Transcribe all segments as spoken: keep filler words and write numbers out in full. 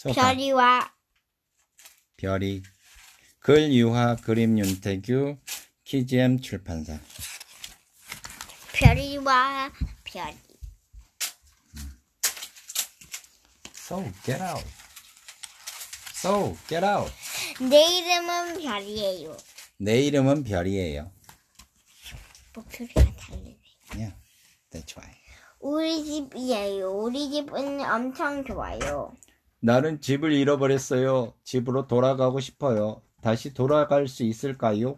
소가. 별이와 별이. 글 유화, 그림 윤태규, 키지엠 출판사. 별이와 별이. So, get out. So, get out. 내 이름은 별이에요. 내 이름은 별이에요. 목소리가 달리네. Yeah, that's why. 우리 집이에요. 우리 집은 엄청 좋아요. 나는 집을 잃어버렸어요. 집으로 돌아가고 싶어요. 다시 돌아갈 수 있을까요?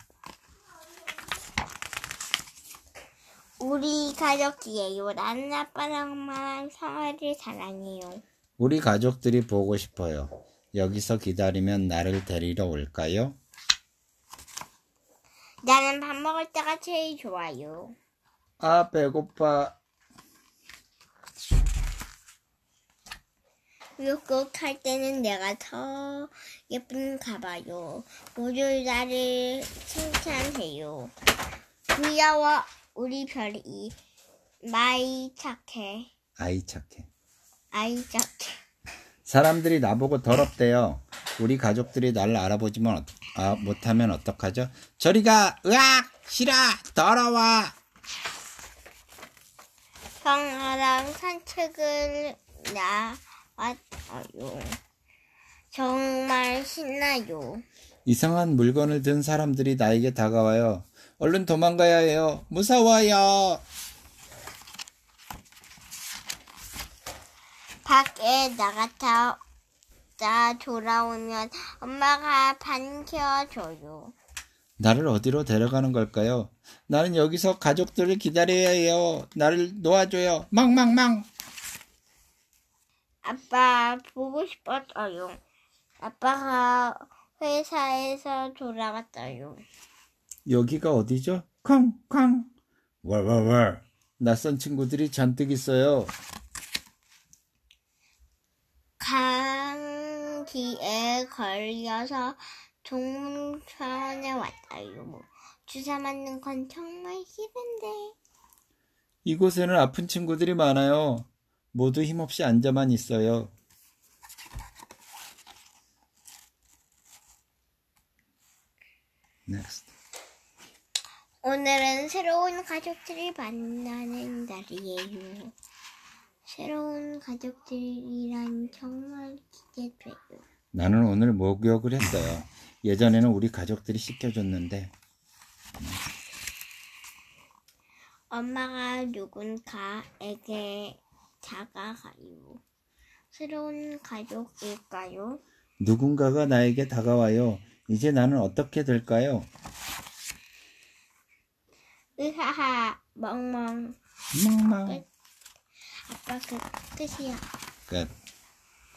우리 가족이에요. 나는 아빠랑 엄마랑 성아를 사랑해요. 우리 가족들이 보고 싶어요. 여기서 기다리면 나를 데리러 올까요? 나는 밥 먹을 때가 제일 좋아요. 아, 배고파. 욕할 때는 내가 더 예쁜가 봐요. 모두 나를 칭찬해요. 귀여워. 우리 별이 마이 착해. 아이 착해. 아이 착해. 사람들이 나보고 더럽대요. 우리 가족들이 나를 알아보지만 어, 아, 못하면 어떡하죠? 저리 가! 으악! 싫어! 더러워! 성아랑 산책을 나왔어요. 정말 신나요. 이상한 물건을 든 사람들이 나에게 다가와요. 얼른 도망가야 해요. 무서워요. 밖에 나갔다 돌아오면 엄마가 반겨줘요. 나를 어디로 데려가는 걸까요? 나는 여기서 가족들을 기다려야 해요. 나를 놓아줘요. 망망망. 아빠 보고 싶었어요. 아빠가 회사에서 돌아갔어요. 여기가 어디죠? 쾅쾅. 월월월. 낯선 친구들이 잔뜩 있어요. 감기에 걸려서 동물원에 왔어요. 주사 맞는 건 정말 싫은데. 이곳에는 아픈 친구들이 많아요. 모두 힘없이 앉아만 있어요. Next. 오늘은 새로운 가족들이 만나는 날이에요. 새로운 가족들이란 정말 기대돼요. 나는 오늘 목욕을 했어요. 예전에는 우리 가족들이 씻겨줬는데. 엄마가 누군가에게 다가가요. 새로운 가족일까요? 누군가가 나에게 다가와요. 이제 나는 어떻게 될까요? 으하하 멍멍. 멍멍. 끝. 아빠 그 끝이야. 끝.